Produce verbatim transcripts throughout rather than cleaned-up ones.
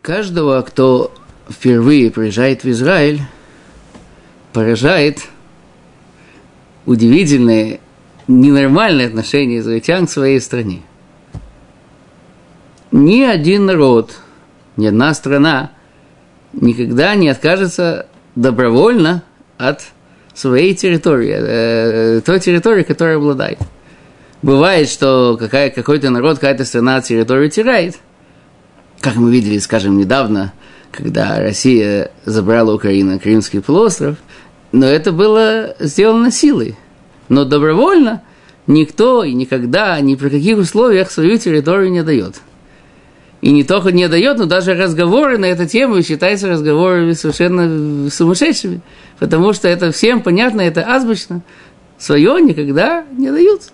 Каждого, кто впервые приезжает в Израиль, поражает удивительное, ненормальное отношение израильтян к своей стране. Ни один народ, ни одна страна никогда не откажется добровольно от своей территории, э, той территории, которой обладает. Бывает, что какая, какой-то народ, какая-то страна территорию теряет. Как мы видели, скажем, недавно, когда Россия забрала Украину, Крымский полуостров, но это было сделано силой. Но добровольно никто и никогда, ни при каких условиях свою территорию не дает. И не только не дает, но даже разговоры на эту тему считаются разговорами совершенно сумасшедшими. Потому что это всем понятно, это азбучно. Свое никогда не дают.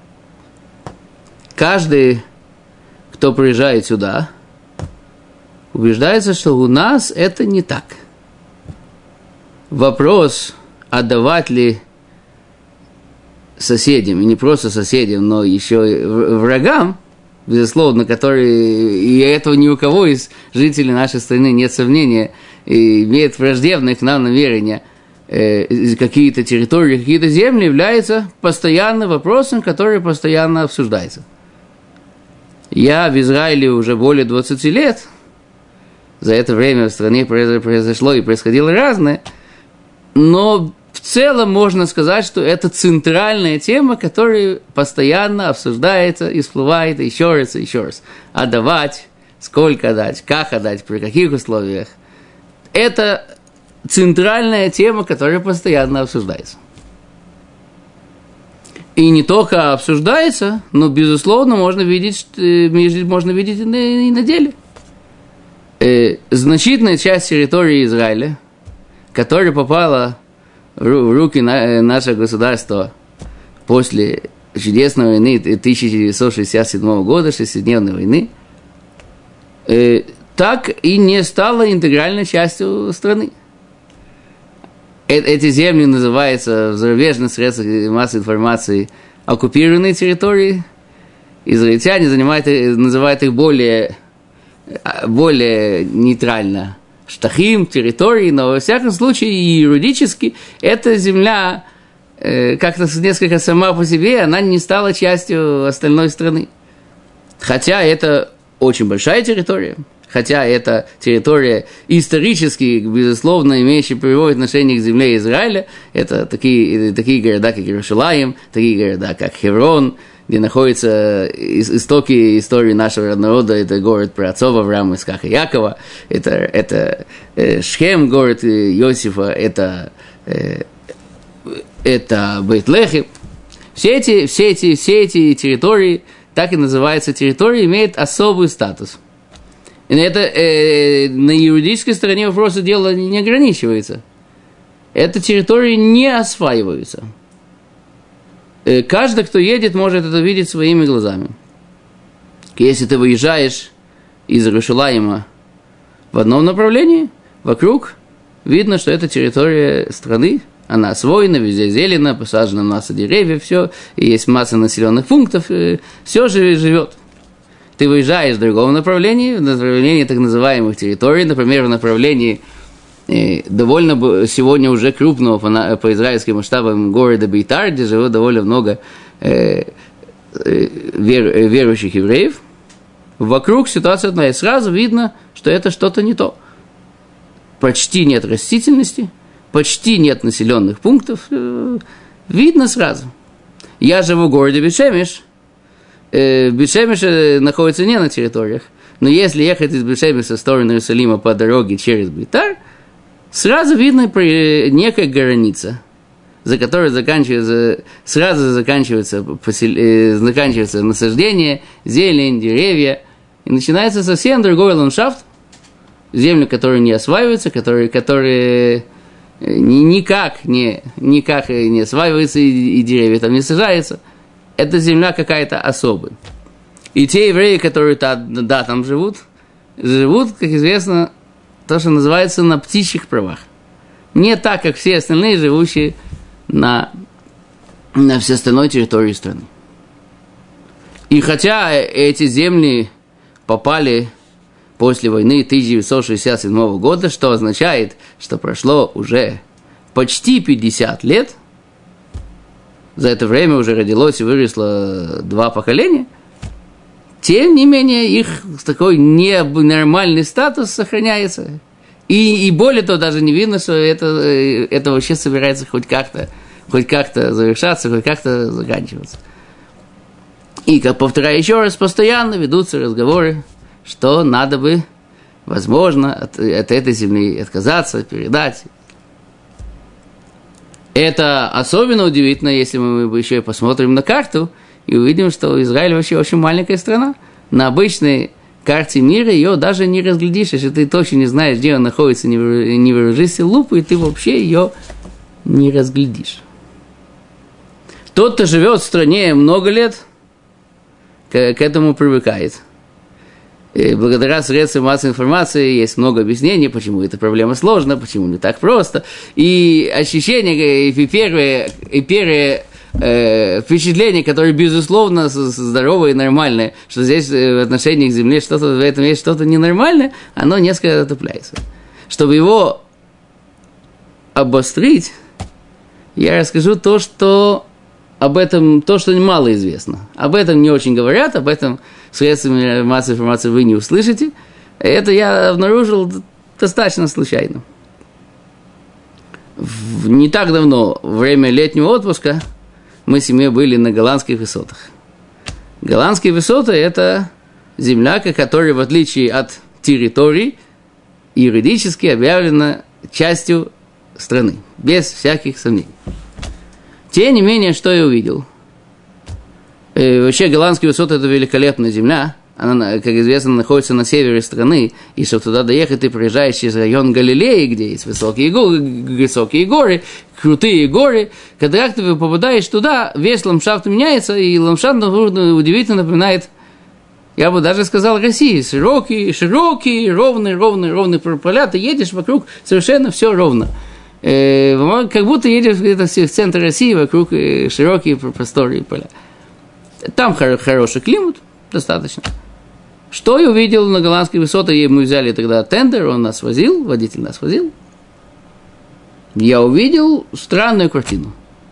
Каждый, кто приезжает сюда, убеждается, что у нас это не так. Вопрос, отдавать ли соседям, и не просто соседям, но еще и врагам, безусловно, которые, и этого ни у кого из жителей нашей страны нет сомнения, имеет враждебное к нам намерение, э, какие-то территории, какие-то земли, является постоянным вопросом, который постоянно обсуждается. Я в Израиле уже более двадцати лет, за это время в стране произошло и происходило разное, но в целом можно сказать, что это центральная тема, которая постоянно обсуждается и всплывает еще раз и еще раз. Отдавать, сколько отдать, как отдать, при каких условиях. Это центральная тема, которая постоянно обсуждается. И не только обсуждается, но, безусловно, можно видеть, можно видеть и на, и на деле. Э, значительная часть территории Израиля, которая попала в руки на, нашего государства после чудесной войны тысяча девятьсот шестьдесят седьмого года, шестидневной войны, э, так и не стала интегральной частью страны. Э, эти земли называются в зарубежных средствах массовой информации оккупированные территории. Израильтяне занимают, называют их более, более нейтрально штахим, территории, но во всяком случае юридически эта земля э, как-то несколько сама по себе, она не стала частью остальной страны. Хотя это очень большая территория, хотя это территория исторически, безусловно, имеющая прямое отношение к земле Израиля, это такие, такие города, как Иерусалим, такие города, как Хеврон, где находятся истоки истории нашего народа, это город праотцов Авраама, Ицхака и Якова, это, это э, Шхем, город Иосифа, это, э, это Бейт-Лехем. Все эти, все, эти, все эти территории, так и называются территории, имеют особый статус. И это, э, на юридической стороне вопроса дела не ограничивается. Эти территории не осваиваются. Каждый, кто едет, может это видеть своими глазами. Если ты выезжаешь из Иерусалима в одном направлении, вокруг видно, что это территория страны, она освоена, везде зелено, посажена масса деревьев, все, и есть масса населенных пунктов, все же живет. Ты выезжаешь в другом направлении, в направлении так называемых территорий, например, в направлении довольно сегодня уже крупного по, по израильским масштабам города Бейтар, где живет довольно много э, э, вер, верующих евреев. Вокруг ситуация одна, и сразу видно, что это что-то не то. Почти нет растительности, почти нет населенных пунктов, э, видно сразу. Я живу в городе Бет-Шемеш, э, Бет-Шемеш находится не на территориях, но если ехать из Бет-Шемеша в сторону Иерусалима по дороге через Бейтар, сразу видно некая граница, за которой заканчивается, сразу заканчивается, посел, заканчивается насаждение, зелень, деревья, и начинается совсем другой ландшафт, земли, которые не осваиваются, которые, которые никак не, никак не осваиваются, и, и деревья там не сажаются. Это земля какая-то особая. И те евреи, которые да, там живут, живут, как известно, то, что называется на птичьих правах. Не так, как все остальные, живущие на, на всей остальной территории страны. И хотя эти земли попали после войны тысяча девятьсот шестьдесят седьмого года, что означает, что прошло уже почти пятьдесят лет. За это время уже родилось и выросло два поколения. Тем не менее, их такой ненормальный статус сохраняется. И, и более того, даже не видно, что это, это вообще собирается хоть как-то, хоть как-то завершаться, хоть как-то заканчиваться. И, как повторяю еще раз, постоянно ведутся разговоры, что надо бы, возможно, от, от этой земли отказаться, передать. Это особенно удивительно, если мы еще и посмотрим на карту и увидим, что Израиль вообще очень маленькая страна. На обычной карте мира ее даже не разглядишь, если ты точно не знаешь, где она находится, не вооружишься лупой, и ты вообще ее не разглядишь. Тот, кто живет в стране много лет, к, к этому привыкает. И благодаря средствам массовой информации есть много объяснений, почему эта проблема сложна, почему не так просто. И ощущение, и первые, и первые э, впечатления, которые, безусловно, здоровые и нормальные, что здесь в отношении к Земле что-то, в этом есть что-то ненормальное, оно несколько отопляется. Чтобы его обострить, я расскажу то, что об этом, то, что мало известно. Об этом не очень говорят, об этом средствами массовой информации вы не услышите. Это я обнаружил достаточно случайно. В, не так давно, во время летнего отпуска, мы с семьей были на голландских высотах. Голландские высоты – это земля, которая, в отличие от территорий, юридически объявлена частью страны, без всяких сомнений. Тем не менее, что я увидел? И вообще, голландские высоты – это великолепная земля. Она, как известно, находится на севере страны. И чтобы туда доехать, ты проезжаешь через район Галилеи, где есть высокие горы, высокие горы, крутые горы. Когда ты попадаешь туда, весь ландшафт меняется, и ландшафт удивительно напоминает, я бы даже сказал, России. Широкие, широкие, ровные, ровные, ровные поля. Ты едешь вокруг, совершенно все ровно. Как будто едешь где-то в центр России, вокруг широкие просторы и поля. Там хороший климат, достаточно. Что я увидел на голландских высотах, мы взяли тогда тендер, он нас возил, водитель нас возил. Я увидел странную картину.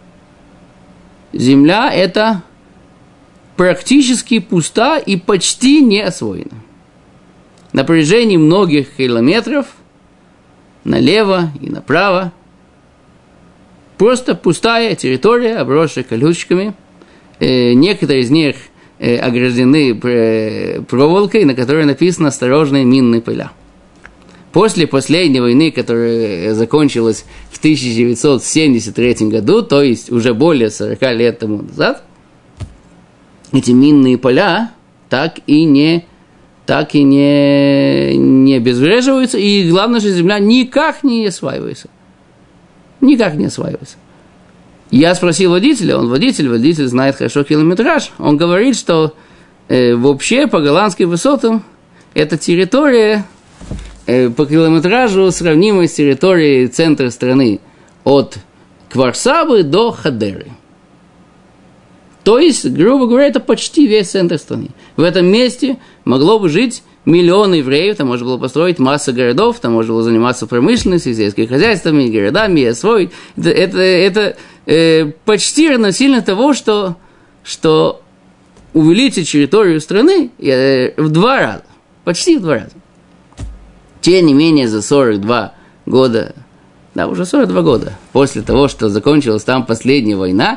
Земля это практически пуста и почти не освоена. На протяжении многих километров налево и направо просто пустая территория, обросшая колючками. Э, некоторые из них э, ограждены проволокой, на которой написано «Осторожные минные поля». После последней войны, которая закончилась в тысяча девятьсот семьдесят третьем году, то есть уже более сорока лет тому назад, эти минные поля так и не, так и не, не обезвреживаются, и главное, что земля никак не осваивается. Никак не осваивается. Я спросил водителя, он водитель, водитель знает хорошо километраж. Он говорит, что э, вообще по голландским высотам эта территория э, по километражу сравнима с территорией центра страны от Кварсабы до Хадеры. То есть, грубо говоря, это почти весь центр страны. В этом месте могло бы жить миллионы евреев, там можно было построить массу городов, там можно было заниматься промышленностью, сельскими хозяйствами, городами, и освоить. Это, это, это э, почти равносильно того, что, что увеличить территорию страны э, в два раза. Почти в два раза. Тем не менее, за сорок два года, да, уже сорок два года, после того, что закончилась там последняя война,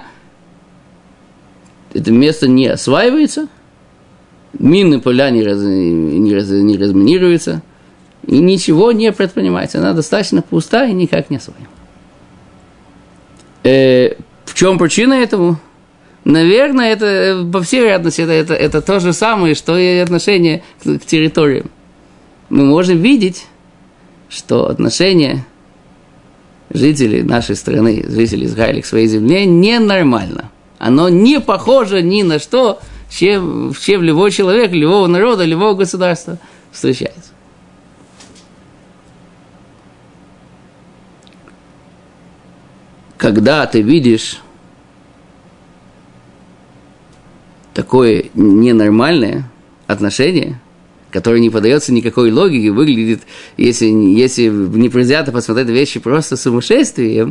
это место не осваивается, минные поля не, раз, не, раз, не разминируются, и ничего не предпринимается. Она достаточно пуста и никак не освоена. Э, в чем причина этому? Наверное, это, по всей вероятности, это, это, это то же самое, что и отношение к, к территориям. Мы можем видеть, что отношение жителей нашей страны, жителей Израиля к своей земле ненормально. Оно не похоже ни на что, чем, чем любой человек, любого народа, любого государства встречается. Когда ты видишь такое ненормальное отношение который не поддается никакой логике, выглядит, если, если непредвзято посмотреть вещи, просто сумасшествием.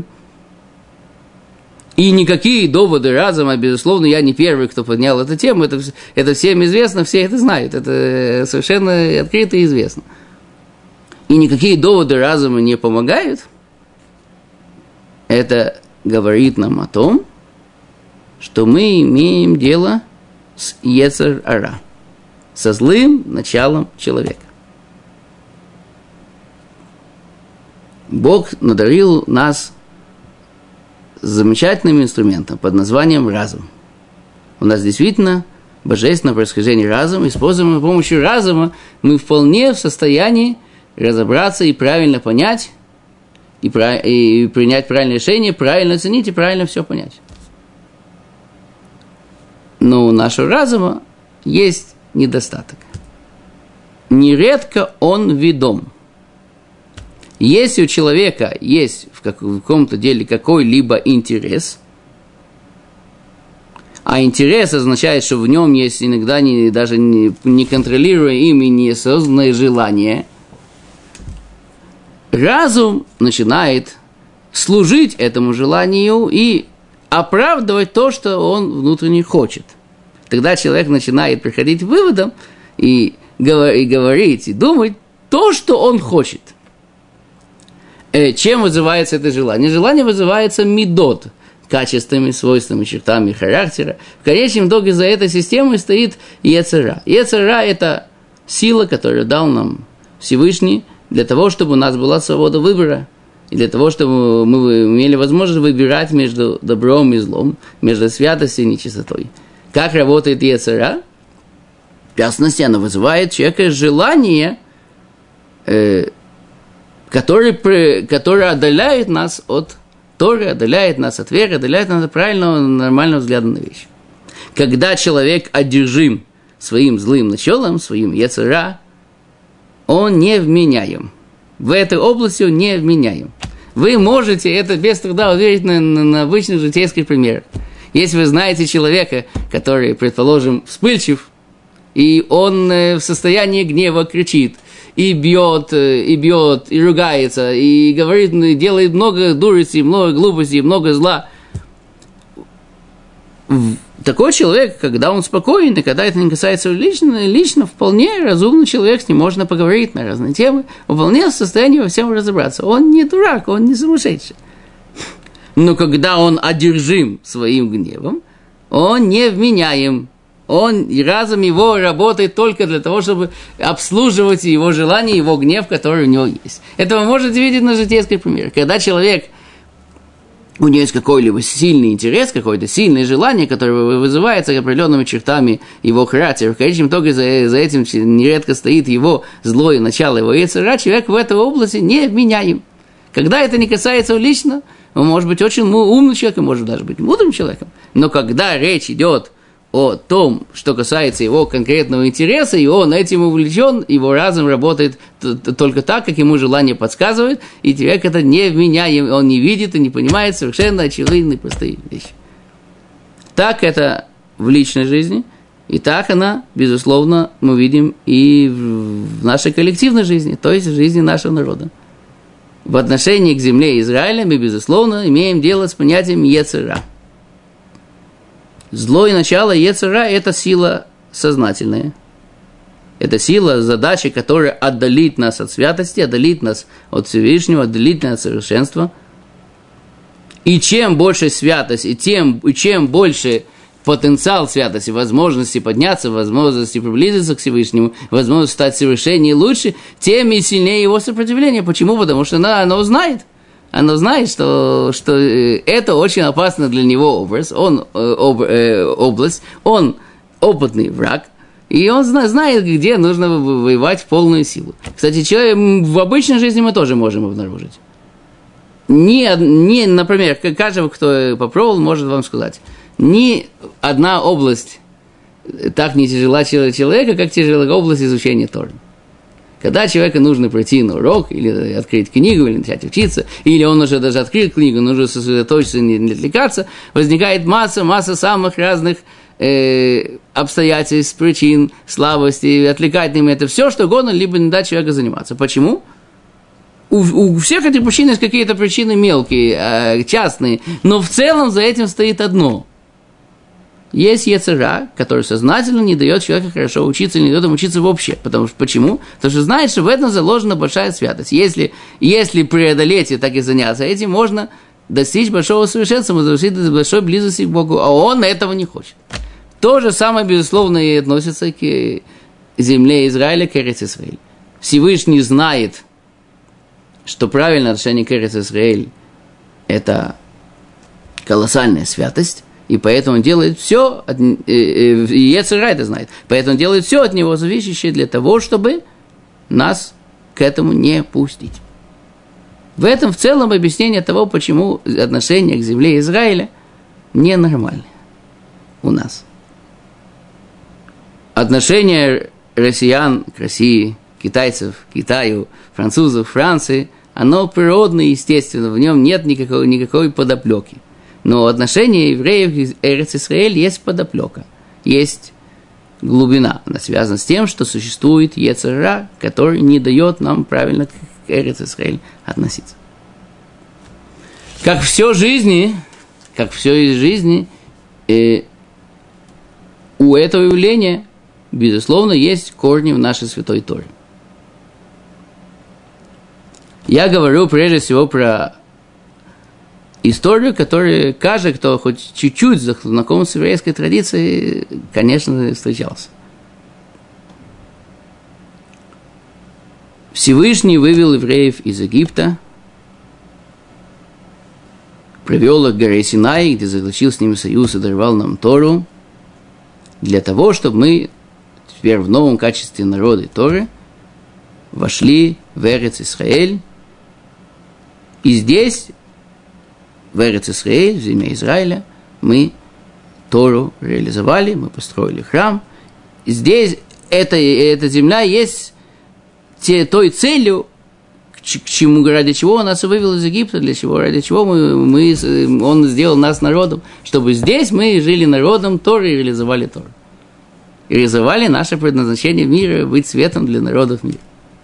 И никакие доводы разума, безусловно, я не первый, кто поднял эту тему, это, это всем известно, все это знают, это совершенно открыто и известно. И никакие доводы разума не помогают, это говорит нам о том, что мы имеем дело с Йецер Ара, со злым началом человека. Бог надарил нас замечательным инструментом под названием разум. У нас действительно божественное происхождение разума, используемое с помощью разума, мы вполне в состоянии разобраться и правильно понять, и, прав... и принять правильное решение, правильно оценить и правильно все понять. Но у нашего разума есть недостаток. Нередко он ведом. Если у человека есть в каком-то деле какой-либо интерес, а интерес означает, что в нем есть иногда не, даже не, не контролируемое ими неосознанное желание, разум начинает служить этому желанию и оправдывать то, что он внутренне хочет. Тогда человек начинает приходить к выводам и, и говорить, и думать то, что он хочет. Чем вызывается это желание? Желание вызывается мидот, качествами, свойствами, чертами характера. В конечном итоге за этой системой стоит Йецер Ара. Йецер Ара – это сила, которую дал нам Всевышний для того, чтобы у нас была свобода выбора, и для того, чтобы мы имели возможность выбирать между добром и злом, между святостью и нечистотой. Как работает Йецер Ара? В частности, она вызывает у человека желание, э, который, который отдаляет нас от Торы, отдаляет нас от веры, отдаляет нас от правильного, нормального взгляда на вещи. Когда человек одержим своим злым началом, своим Йецер Ара, он невменяем. В этой области он невменяем. Вы можете это без труда уверить на, на, на обычных житейских примерах. Если вы знаете человека, который, предположим, вспыльчив, и он в состоянии гнева кричит, и бьет, и бьет, и ругается, и говорит, и делает много дурости, много глупостей, много зла. Такой человек, когда он спокоен, и когда это не касается лично, лично вполне разумный человек, с ним можно поговорить на разные темы, вполне в состоянии во всем разобраться. Он не дурак, он не сумасшедший. Но когда он одержим своим гневом, он невменяем. Он, разум его работает только для того, чтобы обслуживать его желания, его гнев, который у него есть. Это вы можете видеть на житейских примерах. Когда человек, у него есть какой-либо сильный интерес, какое-то сильное желание, которое вызывается определенными чертами его характера, в конечном итоге за, за этим нередко стоит его злое начало, его Йецер Ара, человек в этой области невменяем. Когда это не касается его лично, он может быть очень умным человеком, может даже быть мудрым человеком, но когда речь идет о том, что касается его конкретного интереса, и он этим увлечен, его разум работает только так, как ему желание подсказывает, и человек это не вменяем, он не видит и не понимает совершенно очевидные простые вещи. Так это в личной жизни, и так она, безусловно, мы видим и в нашей коллективной жизни, то есть в жизни нашего народа. В отношении к земле Израиля мы, безусловно, имеем дело с понятием Йецер Ара. Злое начало Йецер Ара – это сила сознательная. Это сила, задача, которая отдалит нас от святости, отдалит нас от Всевышнего, отдалит нас от совершенства. И чем больше святость, и, тем, и чем больше потенциал святости, возможности подняться, возможности приблизиться к Всевышнему, возможность стать совершеннее и лучше, тем и сильнее его сопротивление. Почему? Потому что она, она узнает. Она знает, что, что это очень опасно для него образ, он, об, э, область, он опытный враг, и он знает, где нужно воевать в полную силу. Кстати, человек, в обычной жизни мы тоже можем обнаружить. Не, не, например, каждый, кто попробовал, может вам сказать, ни одна область так не тяжела человека, как тяжелая область изучения Торы. Когда человеку нужно прийти на урок, или открыть книгу, или начать учиться, или он уже даже открыл книгу, нужно сосредоточиться и не отвлекаться, возникает масса, масса самых разных э, обстоятельств, причин, слабости, отвлекать им это все, что угодно, либо не дать человеку заниматься. Почему? У, у всех этих причин есть какие-то причины мелкие, э, частные, но в целом за этим стоит одно. Есть йецер ара, который сознательно не дает человеку хорошо учиться, не дает ему учиться вообще. Потому что, почему? Потому что знает, что в этом заложена большая святость. Если, если преодолеть и так и заняться этим, можно достичь большого совершенства, достичь большой близости к Богу, а он этого не хочет. То же самое, безусловно, и относится к земле Израиля, к Эрец Исраэль. Всевышний знает, что правильное отношение к Эрец Исраэль – это колоссальная святость, и поэтому он делает все, и йецер ара это знает, поэтому он делает все от него зависящее для того, чтобы нас к этому не пустить. В этом в целом объяснение того, почему отношение к земле Израиля ненормальное у нас. Отношение россиян к России, китайцев к Китаю, французов к Франции, оно природное и естественное, в нем нет никакой, никакой подоплеки. Но отношение евреев к Эрец Исраэль есть подоплека, есть глубина. Она связана с тем, что существует йецер ара, который не дает нам правильно к Эрец Исраэль относиться. Как все жизни, как все из жизни, э, у этого явления, безусловно, есть корни в нашей Святой Торе. Я говорю прежде всего про историю, которую каждый, кто хоть чуть-чуть знаком с еврейской традицией, конечно, встречался. Всевышний вывел евреев из Египта, привел их к горе Синай, где заключил с ними союз и даровал нам Тору, для того, чтобы мы теперь в новом качестве народа Торы вошли в Эрец Исраэль, и здесь, в Эрец Исраэль, в земле Израиля, мы Тору реализовали, мы построили храм. И здесь эта, эта земля есть те, той целью, к чему, ради чего он нас вывел из Египта, для чего, ради чего мы, мы, он сделал нас народом, чтобы здесь мы жили народом Торы и реализовали Тору. И реализовали наше предназначение в мире быть светом для народов мира.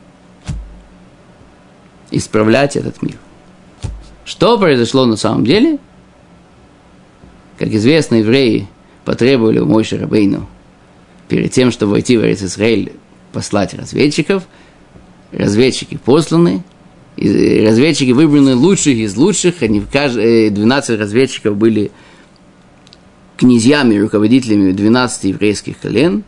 Исправлять этот мир. Что произошло на самом деле? Как известно, евреи потребовали у Моше Рабейну перед тем, чтобы войти в Эрец Исраэль, послать разведчиков. Разведчики посланы, и разведчики выбраны лучших из лучших. Они, двенадцать разведчиков были князьями, руководителями двенадцати еврейских колен.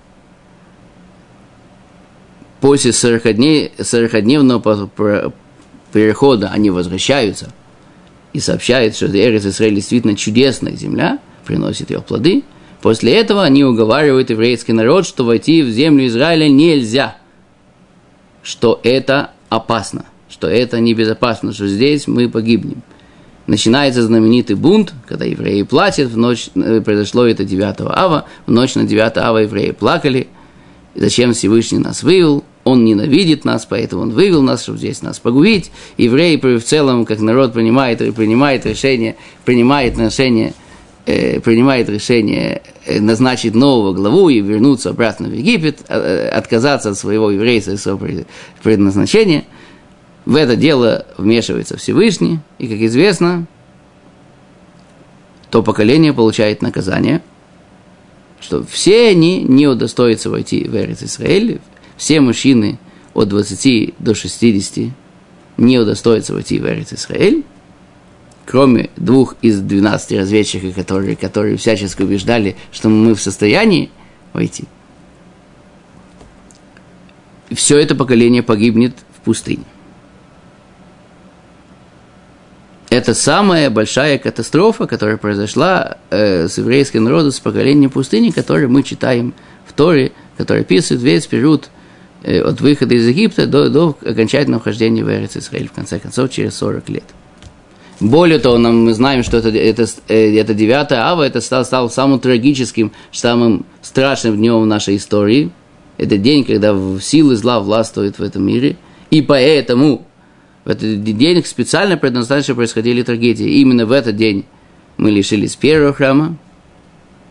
После сорокадневного перехода они возвращаются и сообщают, что Эрец Исраэль действительно чудесная земля, приносит ее плоды. После этого они уговаривают еврейский народ, что войти в землю Израиля нельзя, что это опасно, что это небезопасно, что здесь мы погибнем. Начинается знаменитый бунт, когда евреи плачут, в ночь, произошло это девятого ава, в ночь на девятое ава евреи плакали, и зачем Всевышний нас вывел, он ненавидит нас, поэтому он вывел нас, чтобы здесь нас погубить. Евреи в целом, как народ, принимает, принимает решение, принимает решение, э, принимает решение назначить нового главу и вернуться обратно в Египет, отказаться от своего еврейского предназначения. В это дело вмешивается Всевышний, и, как известно, то поколение получает наказание, что все они не удостоятся войти в Эрец Исраэль, все мужчины от двадцати до шестидесяти не удостоятся войти в Эрец Исраэль, кроме двух из двенадцати разведчиков, которые, которые всячески убеждали, что мы в состоянии войти. И все это поколение погибнет в пустыне. Это самая большая катастрофа, которая произошла э, с еврейским народом, с поколением пустыни, которое мы читаем в Торе, который описывает весь период э, от выхода из Египта до, до окончательного вхождения в Эрец Исраэль, в конце концов, через сорок лет. Более того, нам, мы знаем, что это, это, это девятое ава, это стало, стало самым трагическим, самым страшным днем в нашей истории. Это день, когда силы зла властвуют в этом мире, и поэтому в этот день специально предназначено, что происходили трагедии. Именно в этот день мы лишились первого храма,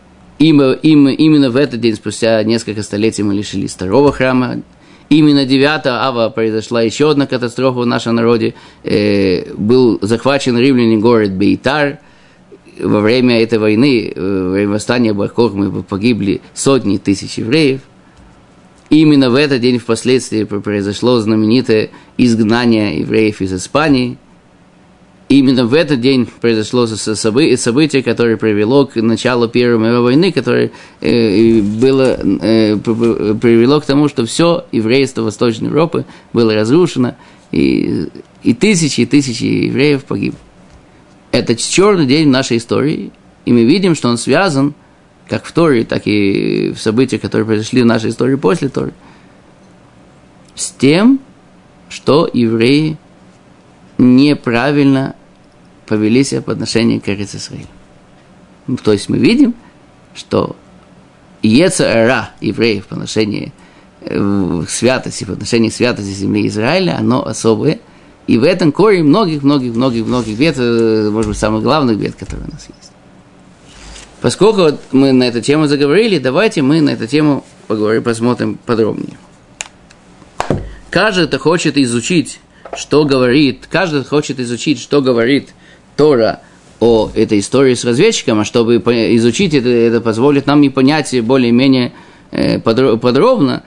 Именно, именно в этот день, спустя несколько столетий, мы лишились второго храма. Именно девятого ава произошла еще одна катастрофа в нашем народе. Э, был захвачен римляне город Бейтар. Во время этой войны, во время восстания Бар-Кохбы, погибли сотни тысяч евреев. Именно в этот день впоследствии произошло знаменитое изгнание евреев из Испании. Именно в этот день произошло событие, которое привело к началу Первой мировой войны, которое э, было, э, привело к тому, что все еврейство Восточной Европы было разрушено, и, и тысячи и тысячи евреев погибли. Это черный день в нашей истории, и мы видим, что он связан как в Торе, так и в событиях, которые произошли в нашей истории после Торы, с тем, что евреи неправильно повели себя по отношению к Эрец Исраэль. Ну, то есть мы видим, что йецер ара евреев по отношению к святости, по отношению к святости земли Израиля, оно особое. И в этом корень многих-многих-многих-многих бед, может быть, самых главных бед, которые у нас есть. Поскольку вот мы на эту тему заговорили, давайте мы на эту тему поговорим, посмотрим подробнее. Каждый, кто хочет изучить, что говорит, каждый хочет изучить, что говорит Тора о этой истории с разведчиком, а чтобы изучить это, это позволит нам и понять более-менее подробно,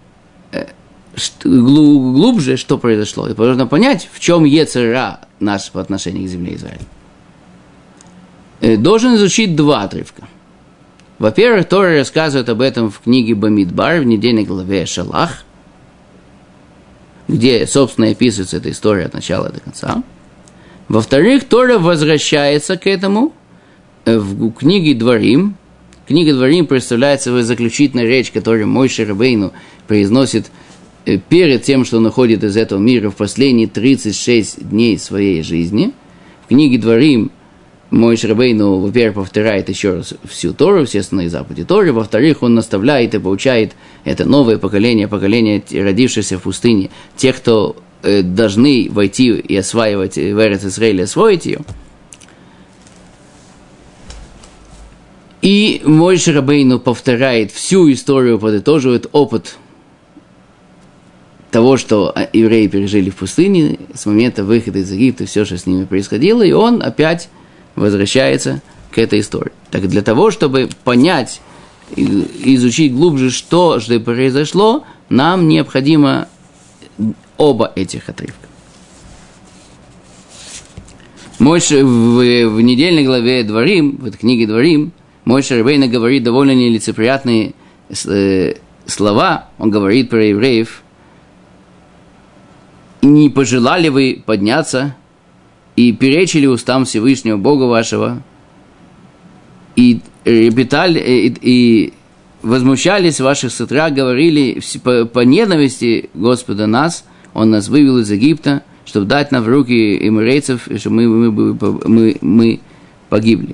глубже, что произошло. И нужно понять, в чем йецер ара наш по отношению к земле Израиля. Должен изучить два отрывка. Во-первых, Тора рассказывает об этом в книге Бамидбар, в недельной главе Шалах, где, собственно, описывается эта история от начала до конца. Во-вторых, Тора возвращается к этому в книге Дворим. Книга Дворим представляет собой заключительная речь, которую Моше Рабейну произносит перед тем, что он уходит из этого мира в последние тридцать шесть дней своей жизни. В книге Дворим Моше Рабейну, во-первых, повторяет еще раз всю Тору, все основные заповеди Торы, во-вторых, он наставляет и поучает это новое поколение, поколение, родившееся в пустыне, тех, кто э, должны войти и осваивать в Эрец Исраэль, освоить ее. И Моше Рабейну повторяет всю историю, подытоживает опыт того, что евреи пережили в пустыне с момента выхода из Египта, все, что с ними происходило, и он опять возвращается к этой истории. Так для того, чтобы понять, изучить глубже, что же произошло, нам необходимо оба этих отрывка. Моше в, в недельной главе Дворим, в этой книге Дворим, Моше Рабейну говорит довольно нелицеприятные э, слова. Он говорит про евреев: «Не пожелали вы подняться и перечили устам Всевышнего Бога вашего, и репетали, и, и возмущались ваших сытрах, говорили по, по ненависти Господа нас, Он нас вывел из Египта, чтобы дать нам в руки эмирейцев, и чтобы мы, мы, мы, мы погибли».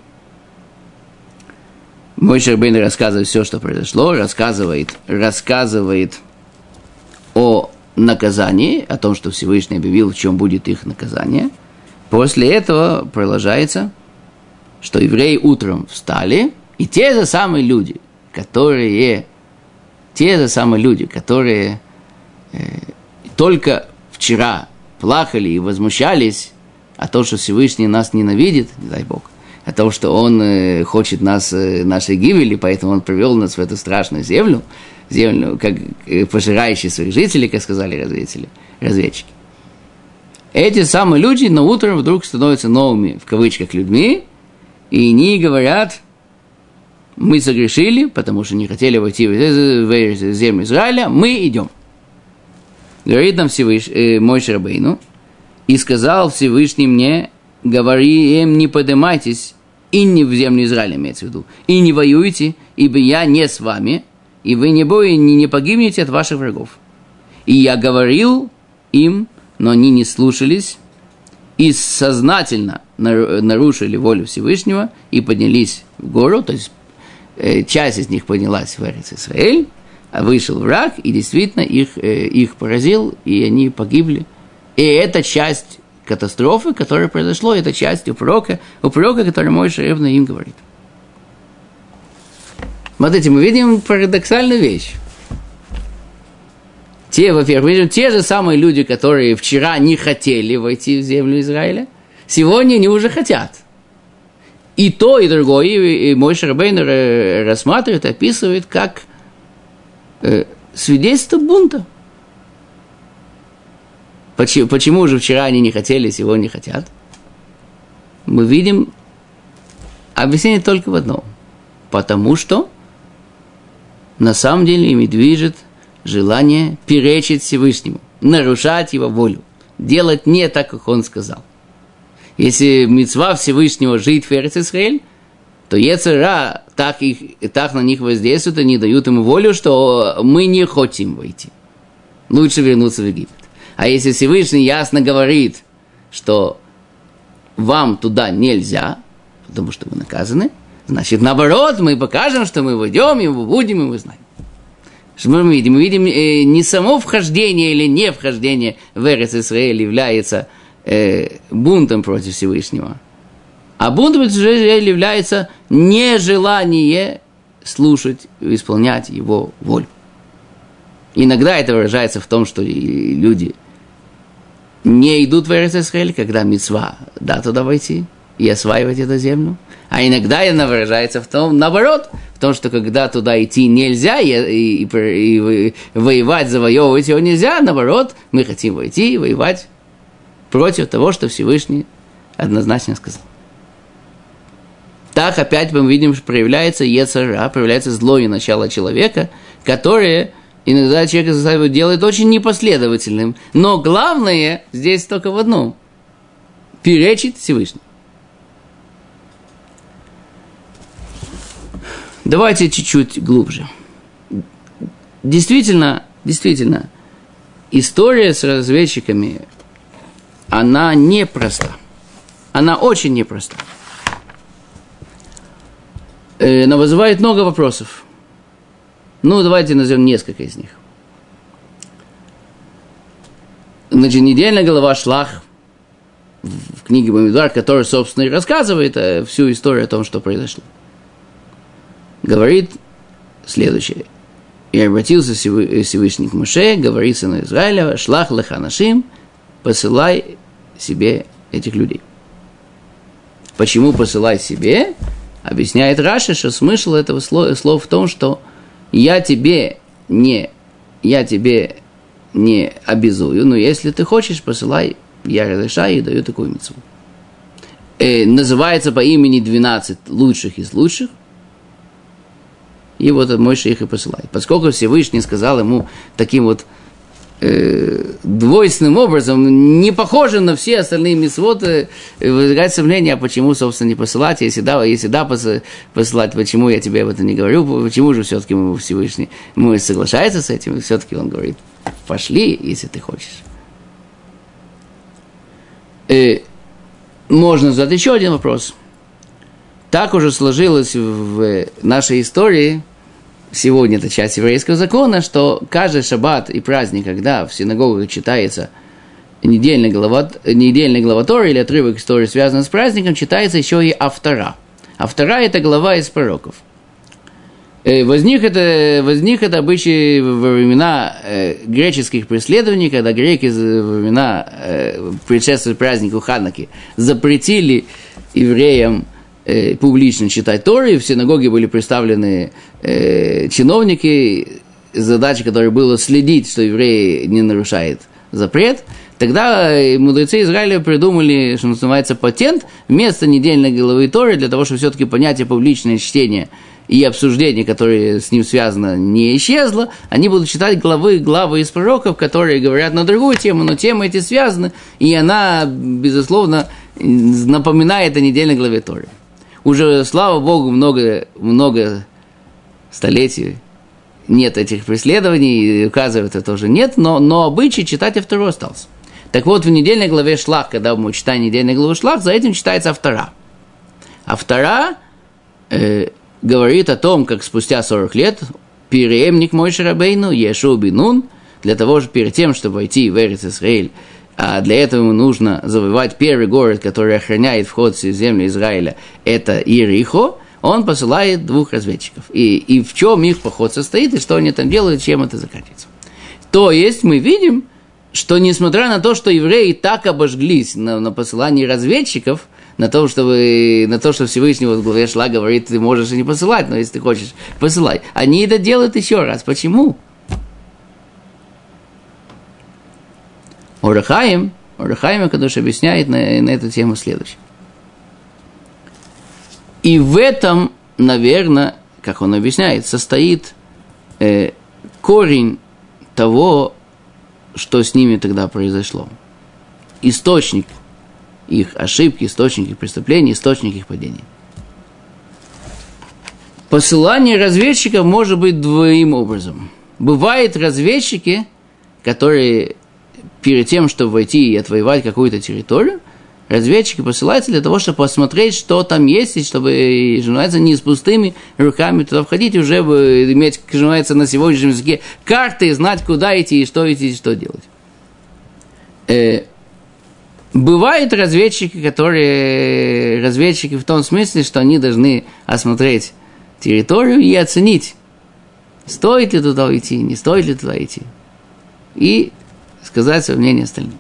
Моше Рабейну рассказывает все, что произошло, рассказывает, рассказывает о наказании, о том, что Всевышний объявил, в чем будет их наказание. После этого продолжается, что евреи утром встали, и те же самые люди, которые, те же самые люди, которые э, только вчера плакали и возмущались о том, что Всевышний нас ненавидит, не дай Бог, о том, что Он э, хочет нас, э, нашей гибели, поэтому Он привел нас в эту страшную землю, землю, как э, пожирающие своих жителей, как сказали разведчики. разведчики. Эти самые люди на утро вдруг становятся новыми, в кавычках, людьми, и они говорят: мы согрешили, потому что не хотели войти в землю Израиля, мы идем. Говорит нам Всевышний, э, Моше Рабейну: и сказал Всевышний мне, говори им, не поднимайтесь, и не в землю Израиля, имеется в виду, и не воюйте, ибо я не с вами, и вы не бойтесь, не погибнете от ваших врагов. И я говорил им, но они не слушались, и сознательно нарушили волю Всевышнего, и поднялись в гору, то есть э, часть из них поднялась в Эрец Исраэль, а вышел враг, и действительно их, э, их поразил, и они погибли. И это часть катастрофы, которая произошла, это часть упрека, упрека, который Моше Рабейну им говорит. Смотрите, мы видим парадоксальную вещь. Те, во-первых, видим, те же самые люди, которые вчера не хотели войти в землю Израиля, сегодня они уже хотят. И то, и другое, и Моше Рабейну рассматривает, описывает как э, свидетельство бунта. Почему, почему же вчера они не хотели, сегодня хотят? Мы видим объяснение только в одном. Потому что на самом деле ими движет желание перечить Всевышнему, нарушать его волю, делать не так, как он сказал. Если мицва Всевышнего жить в Эрец Исраэль, то Йецер Ра так, их, так на них воздействует и не дают им волю, что мы не хотим войти. Лучше вернуться в Египет. А если Всевышний ясно говорит, что вам туда нельзя, потому что вы наказаны, значит, наоборот, мы покажем, что мы войдем, и мы будем, и мы знаем. Что мы видим? Мы видим, э, не само вхождение или не вхождение в Эрец Исраэль является э, бунтом против Всевышнего, а бунтом против Израиля является нежелание слушать и исполнять его волю. Иногда это выражается в том, что люди не идут в Эрец Исраэль, когда мицва, да, туда войти и осваивать эту землю. А иногда она выражается в том, наоборот, в том, что когда туда идти нельзя, и, и, и, и воевать, завоевывать его нельзя, наоборот, мы хотим войти и воевать против того, что Всевышний однозначно сказал. Так опять мы видим, что проявляется Йецер Ра, проявляется злое начало человека, которое иногда человек заставляет делать очень непоследовательным. Но главное здесь только в одном – перечить Всевышнему. Давайте чуть-чуть глубже. Действительно, действительно, история с разведчиками, она непроста. Она очень непроста. Она вызывает много вопросов. Ну, давайте назовем несколько из них. Значит, недельная глава Шлах в книге Бамидбар, которая, собственно, и рассказывает всю историю о том, что произошло, говорит следующее. «И обратился Всевышний к Моше, говорит сыну Израиля, шлах леха нашим, посылай себе этих людей». Почему посылай себе? Объясняет Раши, что смысл этого слова, слова в том, что я тебе не, я тебе не обязую, но если ты хочешь, посылай, я разрешаю и даю такую мицву. Э, называется по имени двенадцать лучших из лучших, и вот Моше их и посылает. Поскольку Всевышний сказал ему таким вот э, двойственным образом, не похожим на все остальные мицвоты, возникает сомнение, а почему, собственно, не посылать, если да, если да посылать, почему я тебе об этом не говорю, почему же все-таки Всевышний мы соглашается с этим, все-таки он говорит, пошли, если ты хочешь. Э, можно задать еще один вопрос. Так уже сложилось в нашей истории, сегодня это часть еврейского закона, что каждый шаббат и праздник, когда в синагогах читается недельная глава, недельная глава Торы или отрывок истории, связанный с праздником, читается еще и Автора. Автора – это глава из пророков. Возник это, возник это обычай во времена э, греческих преследований, когда греки во времена э, предшествующего празднику Ханаки запретили евреям э, публично читать Торы, в синагоге были представлены э, чиновники, задача которой была следить, что евреи не нарушают запрет. Тогда мудрецы Израиля придумали, что называется, патент вместо недельной главы Торы, для того, чтобы все-таки понятие публичное чтение и обсуждение, которое с ним связано, не исчезло, они будут читать главы, главы из пророков, которые говорят на другую тему, но темы эти связаны, и она, безусловно, напоминает о недельной главе Торы. Уже, слава Богу, много, много столетий нет этих преследований, и указывает это уже нет, но, но обычай читать Автору остался. Так вот, в недельной главе Шлах, когда мы читаем недельную главу Шлах, за этим читается Автора. Автора э, говорит о том, как спустя сорок лет преемник Моше Рабейну, Йешуа бен Нун, для того, чтобы перед тем, чтобы войти в Эрец Исраэль, а для этого ему нужно завоевать первый город, который охраняет вход в землю Израиля, это Иерихо, он посылает двух разведчиков. И, и в чем их поход состоит, и что они там делают, чем это заканчивается. То есть мы видим, что несмотря на то, что евреи так обожглись на, на посылании разведчиков, на то, чтобы, на то, что Всевышний вот в главе Шла говорит, ты можешь и не посылать, но если ты хочешь, посылай. Они это делают еще раз. Почему? Ор ха-Хаим, Ор ха-Хаим, Акадош объясняет на, на эту тему следующее. И в этом, наверное, как он объясняет, состоит э, корень того, что с ними тогда произошло. Источник их ошибки, источник их преступлений, источник их падения. Посылание разведчиков может быть двоим образом. Бывают разведчики, которые перед тем, чтобы войти и отвоевать какую-то территорию, разведчики посылаются для того, чтобы посмотреть, что там есть, и чтобы, что называется, не с пустыми руками туда входить, уже иметь, что называется, на сегодняшнем языке карты, и знать, куда идти, и что идти, и что делать. Э, бывают разведчики, которые разведчики в том смысле, что они должны осмотреть территорию и оценить, стоит ли туда идти, не стоит ли туда идти, и сказать свое мнение остальным.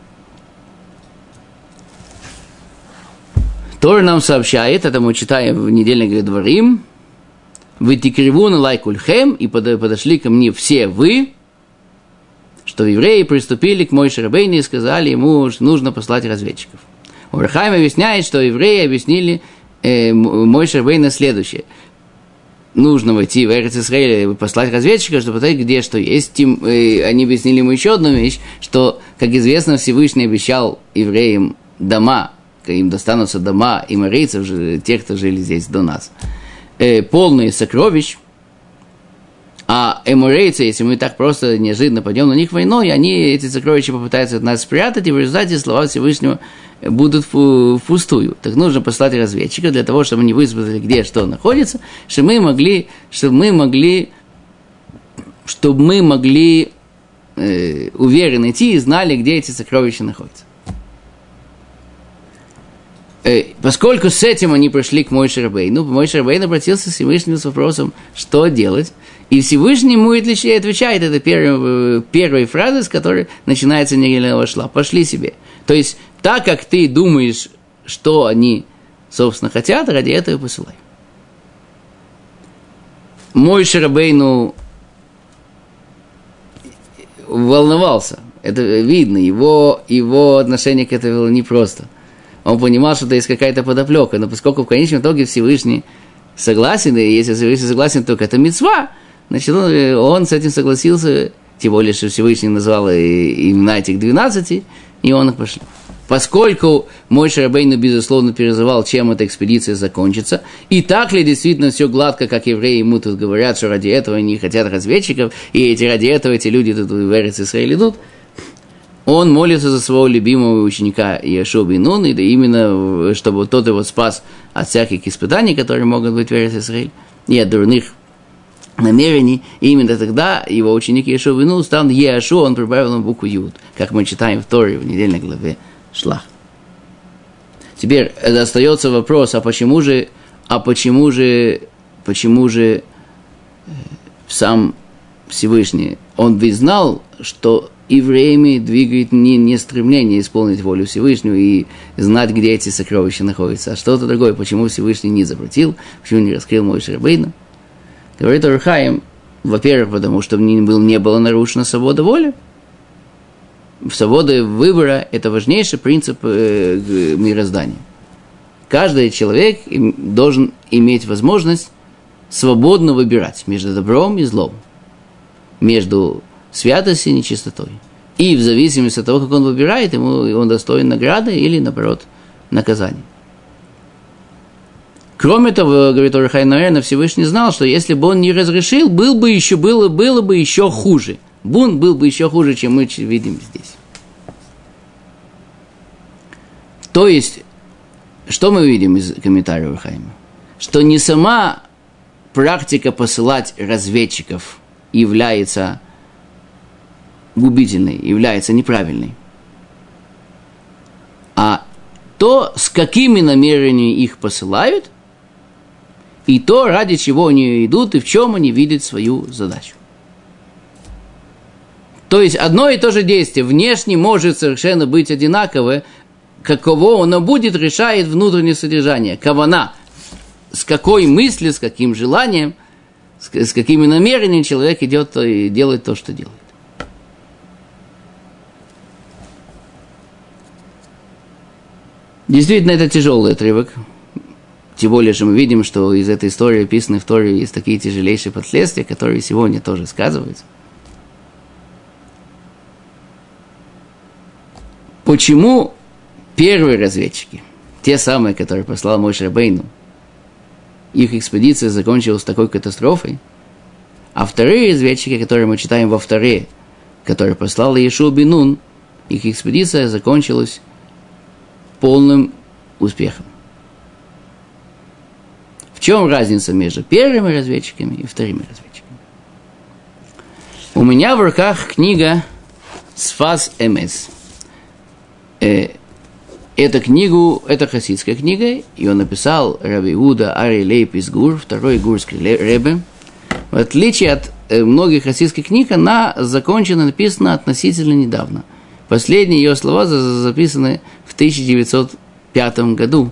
Тора нам сообщает, это мы читаем в недельной главе Дворим, «Вытикривуна лайкульхем», и подошли ко мне все вы, что евреи приступили к Моше Рабейну и сказали ему, что нужно послать разведчиков. Ор ха-Хаим объясняет, что евреи объяснили э, Моше Рабейну следующее. Нужно войти в Эрец Исраэль и послать разведчиков, чтобы посмотреть, где что есть. Им, э, они объяснили ему еще одну вещь, что, как известно, Всевышний обещал евреям дома, им достанутся дома и морейцев, тех, кто жили здесь до нас, э, полные сокровищ, а эморейцы, если мы так просто неожиданно пойдем на них войной, они эти сокровища попытаются от нас спрятать, и в результате слова Всевышнего будут впустую. Так нужно послать разведчика для того, чтобы они высмотрели, где что находится, чтобы мы могли, чтобы мы могли, чтобы мы могли э, уверенно идти и знали, где эти сокровища находятся. Поскольку с этим они пришли к Моше Рабейну, Моше Рабейну обратился к Всевышнему с вопросом, что делать, и Всевышний ему отвечает, это первая, первая фраза, с которой начинается недельная Шла: пошли себе. То есть, так как ты думаешь, что они, собственно, хотят, ради этого посылай. Моше Рабейну волновался, это видно, его, его отношение к этому было непросто. Он понимал, что это есть какая-то подоплека, но поскольку в конечном итоге Всевышний согласен, и если Всевышний согласен, только это мицва, значит, он, он с этим согласился, тем более, что Всевышний назвал имена этих двенадцати, и он их пошел. Поскольку Моше Рабейну, безусловно, переживал, чем эта экспедиция закончится, и так ли действительно все гладко, как евреи ему тут говорят, что ради этого они хотят разведчиков, и эти, ради этого эти люди тут в Эрец Исраэль идут, он молится за своего любимого ученика Йошуа бен Нун, и именно, чтобы тот его спас от всяких испытаний, которые могут быть в Эрец Исраэль, и от дурных намерений. И именно тогда его ученик Йошуа бен Нун стал Йошуа, он прибавил ему букву Юд, как мы читаем в Торе в недельной главе Шлах. Теперь остается вопрос, а почему же, а почему же, почему же сам Всевышний, он ведь знал, что евреями двигает не, не стремление исполнить волю Всевышнего и знать, где эти сокровища находятся, а что-то другое. Почему Всевышний не запретил, почему не раскрыл Моше Рабейну? Говорит Ор ха-Хаим, во-первых, потому что не, был, не была нарушена свобода воли. Свобода выбора – это важнейший принцип э, мироздания. Каждый человек должен иметь возможность свободно выбирать между добром и злом, между святостью и нечистотой. И в зависимости от того, как он выбирает, ему он достоин награды или, наоборот, наказания. Кроме того, говорит Ор ха-Хаим, наверное, Всевышний знал, что если бы он не разрешил, был бы еще, было, было бы еще хуже. Бунт был бы еще хуже, чем мы видим здесь. То есть, что мы видим из комментариев Ор ха-Хаима? Что не сама практика посылать разведчиков является губительной, является неправильной, а то, с какими намерениями их посылают, и то, ради чего они идут, и в чем они видят свою задачу. То есть одно и то же действие внешне может совершенно быть одинаковое, каково оно будет, решает внутреннее содержание. Кавана, с какой мыслью, с каким желанием, с, с какими намерениями человек идет и делает то, что делает. Действительно, это тяжелый отрывок. Тем более, что мы видим, что из этой истории, описанной в Торе, есть такие тяжелейшие последствия, которые сегодня тоже сказываются. Почему первые разведчики, те самые, которые послал Моше Рабейну, их экспедиция закончилась такой катастрофой, а вторые разведчики, которые мы читаем во вторые, которые послал Йешуа бен Нун, их экспедиция закончилась полным успехом. В чем разница между первыми разведчиками и вторыми разведчиками? У меня в руках книга Сфас Эмес. Эту книгу, это хасидская книга, ее написал Раби Иуда Ари Лейб из Гур, второй гурский ребе. В отличие от многих хасидских книг, она закончена, написана относительно недавно. Последние ее слова записаны в тысяча девятьсот пятом году.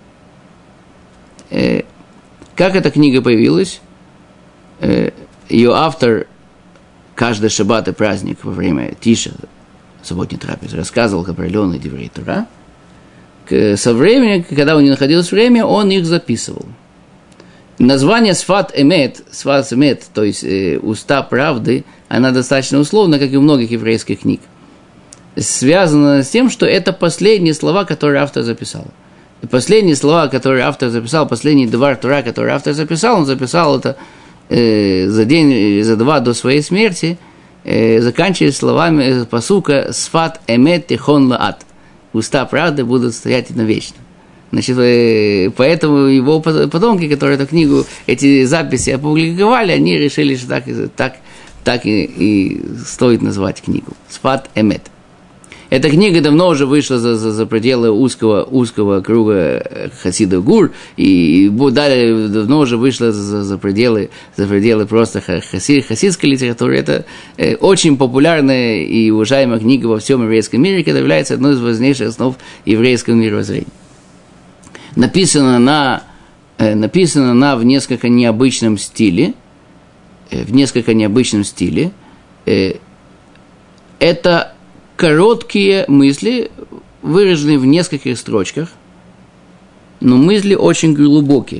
Как эта книга появилась? Ее автор каждый шаббат и праздник во время Тиша, субботней трапезы, рассказывал определенные деврей Тора. Со временем, когда у него находилось время, он их записывал. Название Сфат Эмет, Сфат Эмет, то есть э, уста правды, она достаточно условна, как и у многих еврейских книг. Связано с тем, что это последние слова, которые автор записал. И последние слова, которые автор записал, последний двар Тора, который автор записал, он записал это э, за день, за два до своей смерти, э, заканчивая словами пасука «Сфат Эмет Тихон Лаат». Уста правды будут стоять навечно. Значит, поэтому его потомки, которые эту книгу, эти записи опубликовали, они решили, что так, так, так и, и стоит назвать книгу. Сфат Эмет. Эта книга давно уже вышла за, за, за пределы узкого, узкого круга хасидов Гур, и далее давно уже вышла за, за, пределы, за пределы просто хаси, хасидской литературы. Это э, очень популярная и уважаемая книга во всем еврейском мире, которая является одной из важнейших основ еврейского мировоззрения. Написана она, э, написана она в несколько необычном стиле, э, в несколько необычном стиле. Э, это короткие мысли, выраженные в нескольких строчках, но мысли очень глубокие.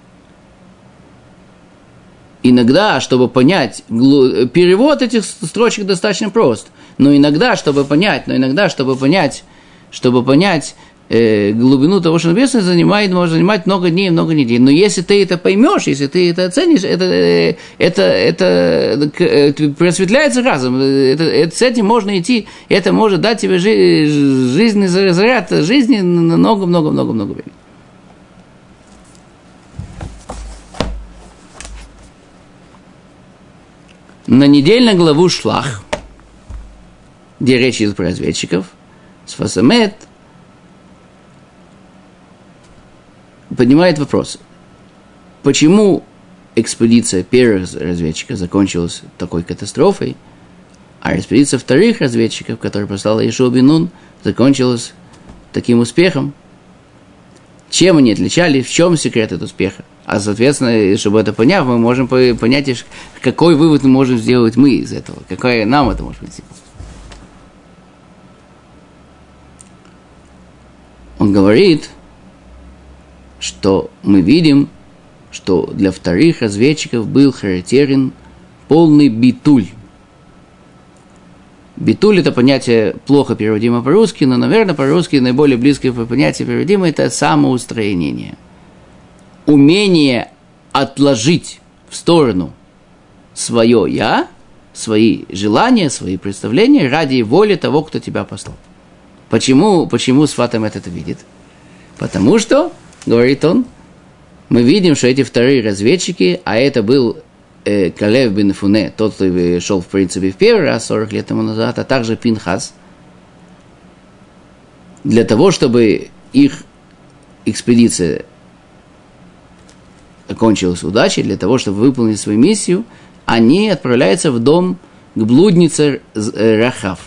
Иногда, чтобы понять, перевод этих строчек достаточно прост, но иногда, чтобы понять, но иногда, чтобы понять, чтобы понять э, глубину того, что написано, занимает, может занимать много дней, много недель. Но если ты это поймешь, если ты это оценишь, это, это, это, это просветляется разум. Это, это, с этим можно идти, это может дать тебе жи, жизненный заряд жизни на много-много-много-много времени. На недельную главу Шлах, где речь идет про разведчиков, Сфас Эмет поднимает вопрос, почему экспедиция первых разведчиков закончилась такой катастрофой, а экспедиция вторых разведчиков, которую послала Йешуа бен Нун, закончилась таким успехом. Чем они отличались, в чем секрет этого успеха? А, соответственно, чтобы это понять, мы можем понять, какой вывод мы можем сделать мы из этого, какое нам это может быть. Он говорит, что мы видим, что для вторых разведчиков был характерен полный битуль. Битуль – это понятие плохо переводимо по-русски, но, наверное, по-русски наиболее близкое понятие переводимо – это самоустранение. Умение отложить в сторону свое «я», свои желания, свои представления ради воли того, кто тебя послал. Почему, почему Сфат Эмет это видит? Потому что, говорит он, мы видим, что эти вторые разведчики, а это был э, Калев бен Фуне, тот, кто шел, в принципе, в первый раз, сорок лет тому назад, а также Пинхас, для того, чтобы их экспедиция окончилась удачей, для того, чтобы выполнить свою миссию, они отправляются в дом к блуднице Рахав.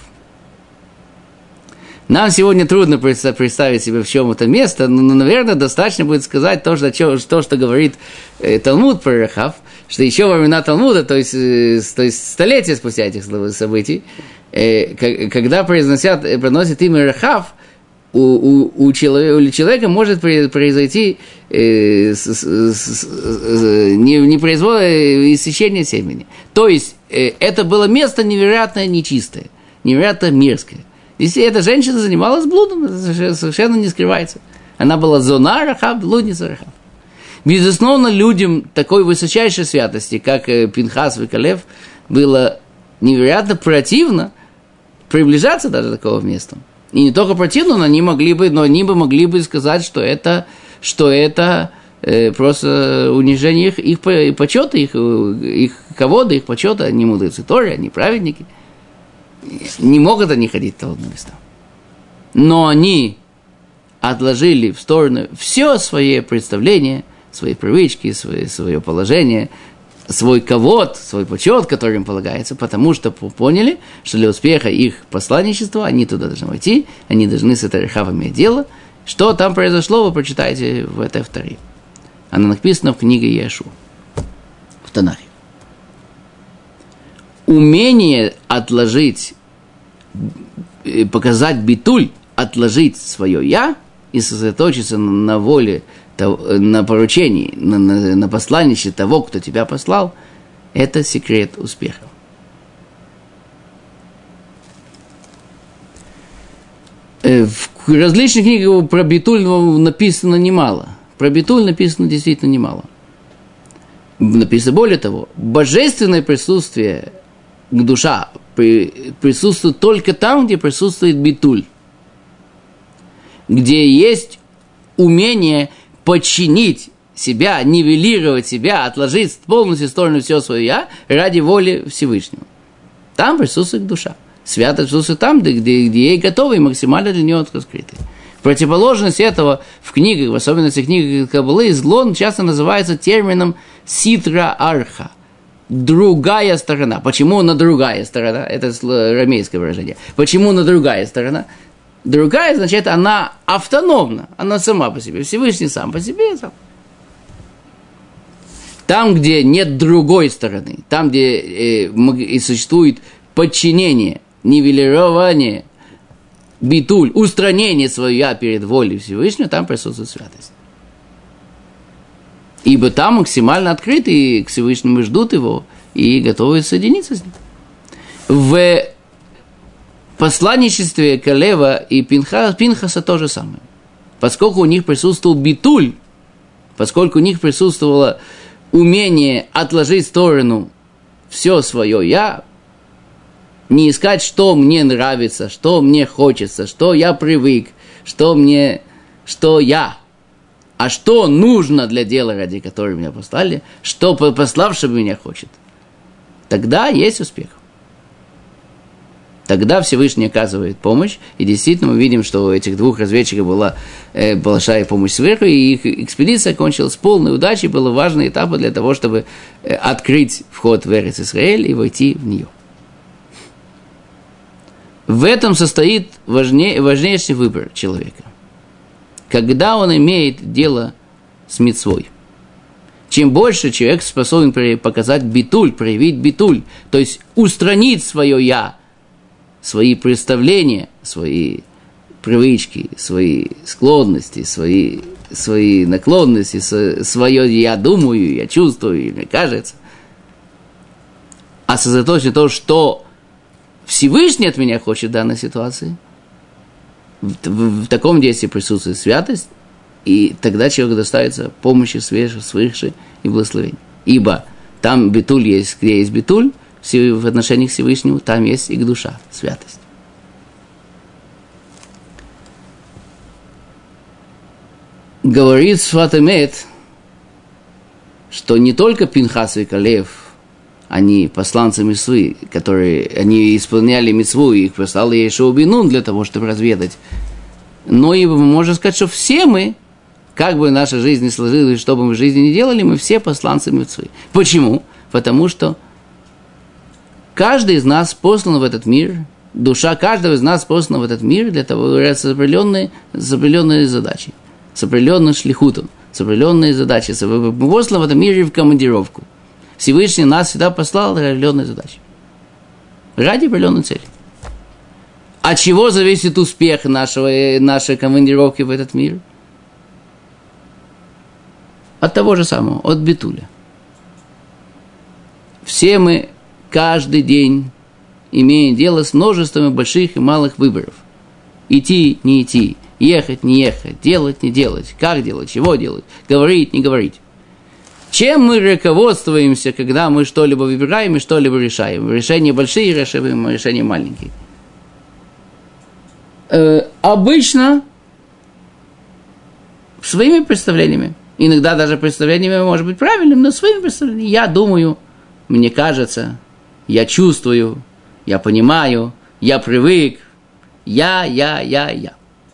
Нам сегодня трудно представить себе, в чем это место, но, наверное, достаточно будет сказать то, что, то, что говорит э, Талмуд про Рахав, что еще во времена Талмуда, то есть, э, то есть столетия спустя этих событий, э, когда произносят, проносят имя Рахав, у, у, у, человека, у человека может произойти э, с, с, с, с, не, непроизвольное иссечение семени. То есть, э, это было место невероятно нечистое, невероятно мерзкое. Если эта женщина занималась блудом, это совершенно не скрывается. Она была зона Рахав, блудница Рахав. Безусловно, людям такой высочайшей святости, как Пинхас и Калев, было невероятно противно приближаться даже до такого места. И не только противно, но они могли бы, но они бы могли бы сказать, что это, что это э, просто унижение их, их почета, их, их ковода, их почета. Они мудрецы Торы, они праведники. Не могут они ходить в трудные места. Но они отложили в сторону все свои представления, свои привычки, свои, свое положение, свой ковод, свой почет, который им полагается, потому что поняли, что для успеха их посланничества они туда должны войти, они должны с этой Рахав иметь дело. Что там произошло, вы прочитаете в этой вторе. Она написана в книге Иешуа, в Танахе. Умение отложить, показать битуль, отложить свое «я» и сосредоточиться на воле, на поручении, на, на, на посланнике того, кто тебя послал, это секрет успеха. В различных книгах про битуль написано немало. Про битуль написано действительно немало. Написано более того, божественное присутствие душа присутствует только там, где присутствует битуль, где есть умение подчинить себя, нивелировать себя, отложить полностью в сторону все свое «я» ради воли Всевышнего. Там присутствует душа. Святость присутствует там, где, где ей готовы и максимально для нее раскрыты. Противоположность этого в книгах, в особенности в книгах Каббалы, зло часто называется термином «ситра арха». Другая сторона. Почему на другая сторона? Это арамейское выражение. Почему на другая сторона? Другая, значит, она автономна. Она сама по себе. Всевышний сам по себе. Сам. Там, где нет другой стороны, там, где э, и существует подчинение, нивелирование, битуль, устранение своего «я» перед волей Всевышнего, там присутствует святость. Ибо там максимально открыты и к Всевышнему ждут его и готовы соединиться с ним. В посланничестве Калева и Пинха, Пинхаса то же самое. Поскольку у них присутствовал битуль, поскольку у них присутствовало умение отложить в сторону все свое «я», не искать, что мне нравится, что мне хочется, что я привык, что мне, что я, а что нужно для дела, ради которого меня послали, что пославший меня хочет. Тогда есть успех. Тогда Всевышний оказывает помощь, и действительно мы видим, что у этих двух разведчиков была э, большая помощь сверху, и их экспедиция кончилась полной удачей, было важный этап для того, чтобы э, открыть вход в Эрец Исраэль и войти в нее. В этом состоит важней, важнейший выбор человека. Когда он имеет дело с мицвой. Чем больше человек способен показать битуль, проявить битуль, то есть устранить свое «я», свои представления, свои привычки, свои склонности, свои, свои наклонности, свое «я думаю», «я чувствую», «мне кажется», а сосредоточить на то, что Всевышний от меня хочет в данной ситуации, в, в, в таком действии присутствует святость, и тогда человеку доставится помощи свыше, свыше и благословение. Ибо там битуль есть, где есть битуль, в отношении к Всевышнему, там есть их душа, святость. Говорит Сфат Эмет, что не только Пинхас и Калев, они посланцы мицвы, которые, они исполняли мицву, и их послал Иешуа бен Нун для того, чтобы разведать. Но и можно сказать, что все мы, как бы наша жизнь ни сложилась, что бы мы в жизни ни делали, мы все посланцы мертвы. Почему? Потому что каждый из нас послан в этот мир, душа каждого из нас послана в этот мир для того, с определенной, с определенной задачей, с определенным шлихутом, с определенной задачей. Мы посланы в этом мире в командировку. Всевышний нас всегда послал для определенной задачи. Ради определенной цели. От чего зависит успех нашего, нашей командировки в этот мир? От того же самого, от битуля. Все мы каждый день имеем дело с множеством больших и малых выборов. Идти, не идти, ехать, не ехать, делать, не делать, как делать, чего делать, говорить, не говорить. Чем мы руководствуемся, когда мы что-либо выбираем и что-либо решаем? Решения большие, решения маленькие. Э, обычно своими представлениями. Иногда даже представлениями может быть правильным, но своими представлениями. Я думаю, мне кажется, я чувствую, я понимаю, я привык. Я, я, я, я.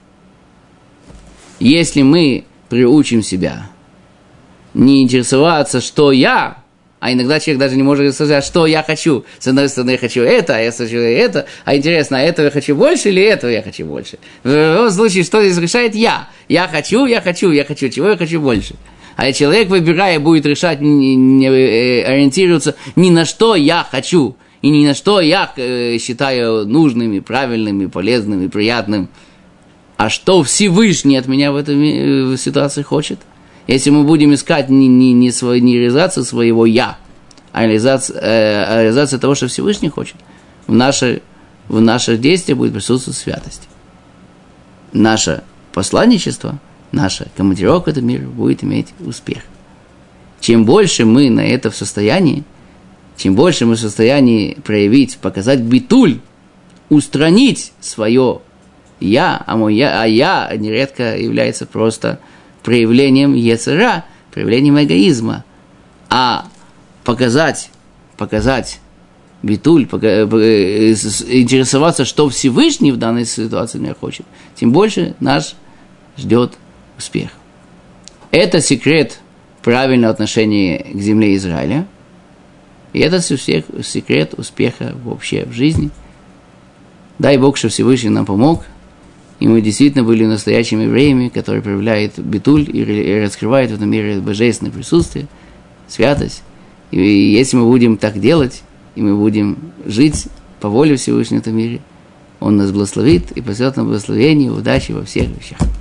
Если мы приучим себя не интересоваться, что я, а иногда человек даже не может сказать, что я хочу. С одной стороны, я хочу это, а я хочу это, а интересно, а этого я хочу больше или этого я хочу больше? В любом случае, что здесь решает я? Я хочу, я хочу, я хочу, чего я хочу больше? А человек, выбирая, будет решать, не, не, ориентироваться ни на что я хочу, и ни на что я считаю нужным, и правильным, и полезным, и приятным, а что Всевышний от меня в этой ситуации хочет. Если мы будем искать не, не, не, свой, не реализацию своего «я», а реализацию, э, а реализацию того, что Всевышний хочет, в, наше, в наших действиях будет присутствовать святость. Наше посланничество, наша командировка в этот мир будет иметь успех. Чем больше мы на это в состоянии, чем больше мы в состоянии проявить, показать битуль, устранить свое «я», а мой «я», а «я» нередко является просто проявлением ецера, проявлением эгоизма. А показать, показать битуль, интересоваться, что Всевышний в данной ситуации меня хочет, тем больше нас ждет успех. Это секрет правильного отношения к земле Израиля. И это секрет успеха вообще в жизни. Дай Бог, что Всевышний нам помог, и мы действительно были настоящими евреями, которые проявляют битуль и раскрывают в этом мире божественное присутствие, святость. И если мы будем так делать, и мы будем жить по воле Всевышнего в этом мире, Он нас благословит и пошлет нам благословение и удачи во всех вещах.